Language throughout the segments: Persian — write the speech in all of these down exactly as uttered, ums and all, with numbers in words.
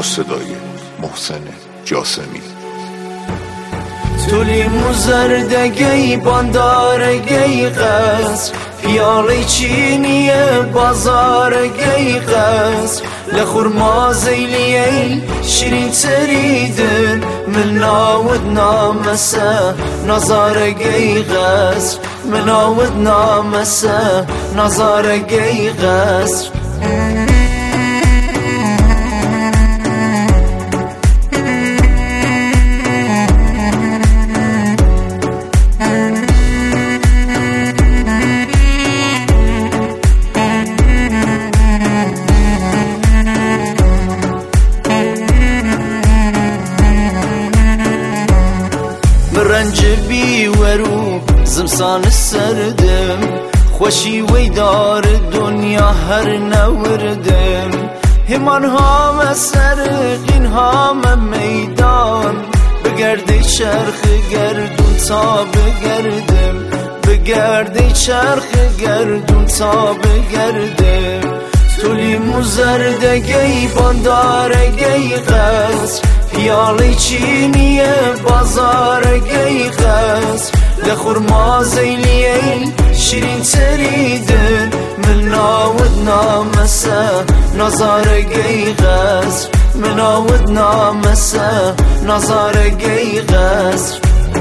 صدای محسن جاسمی. تو لیمو زردگی باندارگی قصر، پیاله چینی بازارگی قصر، لخورما زیلیه شیرین تریدن من ناود نامسه نظارگی قصر، من ناود نامسه نظارگی قصر. رنج بی ورو زمسان سردم، خوشی وی دار دنیا هر نوردم، همان هام سرقین هام میدان، بگرده چرخ گردون تا بگردم، بگرده چرخ گردون تا بگردم. تو لیمو زردگی باندارگی قصر، پیاله چینی بازارگی قصر، لخورما زیلیه شیرین تریدن من ناود نامسه نظارگی قصر، من ناود نامسه نظارگی قصر.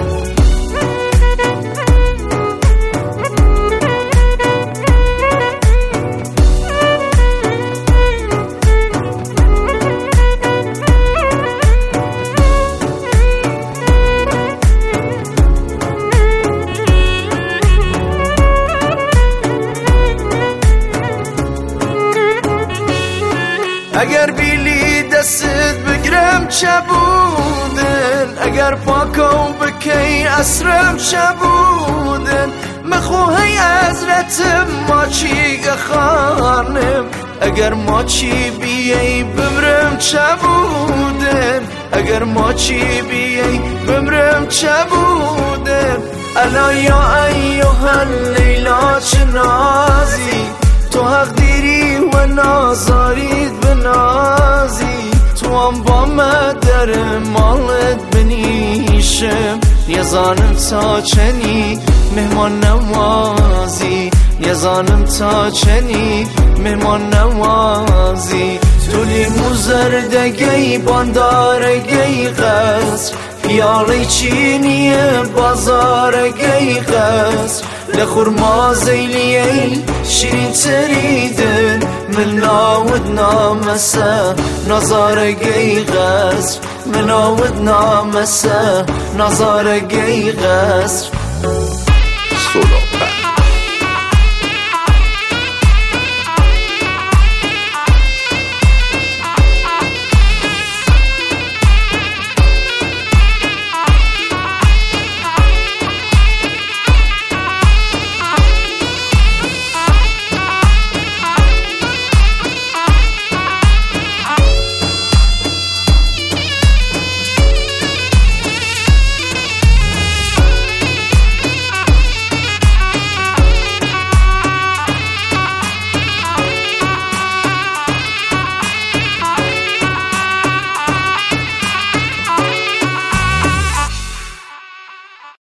اگر بیلی دستت بگرم چه بودن، اگر پاکم بکی اسرم چه بودن، مخوهی حضرت ما چی خانم، اگر ما چی بیایی بمرم چه بودن، اگر ما چی بیایی بمرم چه بودن. الا یا ایها اللیلا چه نازی، تو حق دیری و نازارید بنازی، تو هم با مدر مالت بنیشم، نیزانم تا چنی مهمان نوازی، نیزانم تا چنی مهمان نوازی. تو لیمو زردگی باندارگی قصر، پیاله چینی بازارگی قصر، لخورما زیلیه شیرین تریدن من ناود نامسه نظارگی قصر، من ناود نامسه نظارگی قصر. سولا